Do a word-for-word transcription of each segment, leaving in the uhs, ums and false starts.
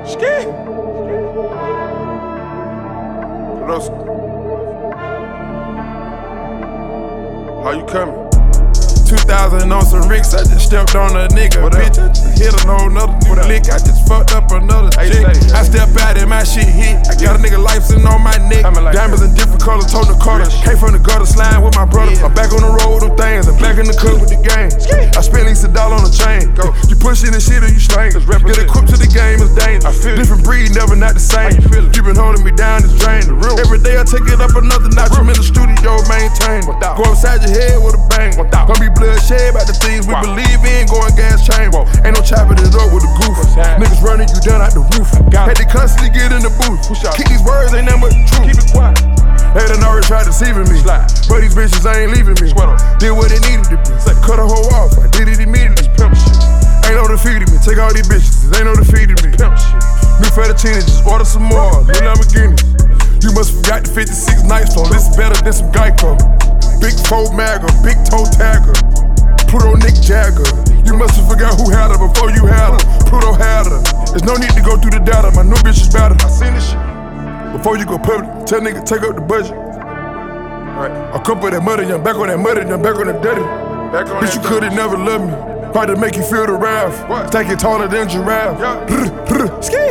Ski. Los. How you coming? two thousand on some Ricks, I just stepped on a nigga. What bitch, up? I just hit a whole nother lick. I just fucked up another chick. I step out and my shit hit. I got a nigga life sitting on my neck. Like diamonds in different colors, told the Carter. Came from the gutter, slime with my brother. Yeah. I'm back on the road with them things. I'm back in the club with the gang. I spent at least a dollar on the chain. Go. You pushing the shit or you slang. Get equipped to the game is dangerous. Different breed, never not the same. You been holding me down, it's draining. Every day I take it up another notch. I'm in the studio, maintain. Go upside your head with a bang. Gonna be bloodshed about the things we wow. believe in, going gas chamber. Ain't no chopping it up with a goof. Niggas running you down out the roof. Had to constantly get in the booth. Keep these words, ain't nothing but the truth. Keep it quiet. They done already tried deceiving me. Slide. But these bitches ain't leaving me. Did what it needed to be. Cut a hoe off, I did it immediately. Pimp shit. Ain't no defeating me. Take all these bitches, ain't no defeating me. Pimp shit. New fettuccine, just order some more. New Lamborghinis. You must forgot the fifty-six nights phone. This is better than some Geico. Big foe magger, big toe tagger. Pluto Nick Jagger. You must have forgot who had her before you had her. Pluto had her. There's no need to go through the data. My new bitch is better. I seen this shit. Before you go public, tell nigga take up the budget. Right. I come for that muddy, I'm back on that muddy, I'm back on that dirty. Back on bitch, you could've never loved me. Probably to make you feel the wrath. What? Take it taller than giraffe. Yeah. Ski.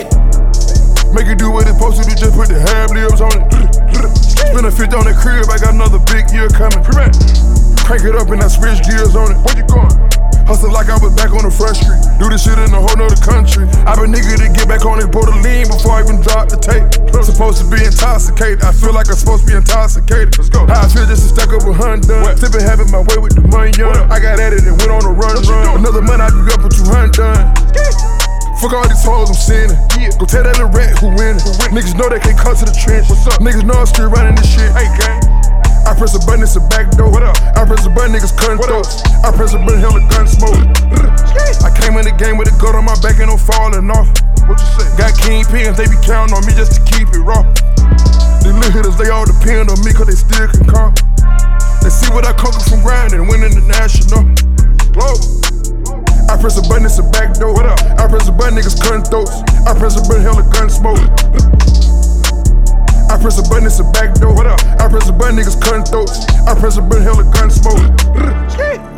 Make it do what it's supposed to do, just put the half libs on it. Spend a fifty on that crib, I got another big year coming. Crank it up and I switch gears on it. Where you going? Hustle like I was back on the front street. Do this shit in a whole nother country. I been nigga to get back on this boat of lean before I even drop the tape. Supposed to be intoxicated. I feel like I'm supposed to be intoxicated. Let's go. How I feel just to stack up a hundred done. Sippin' having my way with the money young. I got at it and went on a run run. Another month I be up with two hundred done. Fuck all these hoes I'm sinning. Yeah. Go tell that little rat who winning. Win. Niggas know they can't come to the trench. What's up? Niggas know I'm still running this shit. Hey, gang. I press a button, it's a back door. What up? I press a button, niggas cutting throats. I press a button, hell a gun smoke. I came in the game with a gun on my back, ain't no falling off. What you say? Got kingpins, they be counting on me just to keep it raw. These little hitters, they all depend on me cause they still can call. They see what I conquered from grinding and winning the national. Whoa. I press a button, it's a back door. What up? I press a button, niggas cutting throats. I press a button, hell a gun smoke. I press a button, it's a back door. What up? I press a button, niggas cutting throats. I press a button, hell a gun smoke.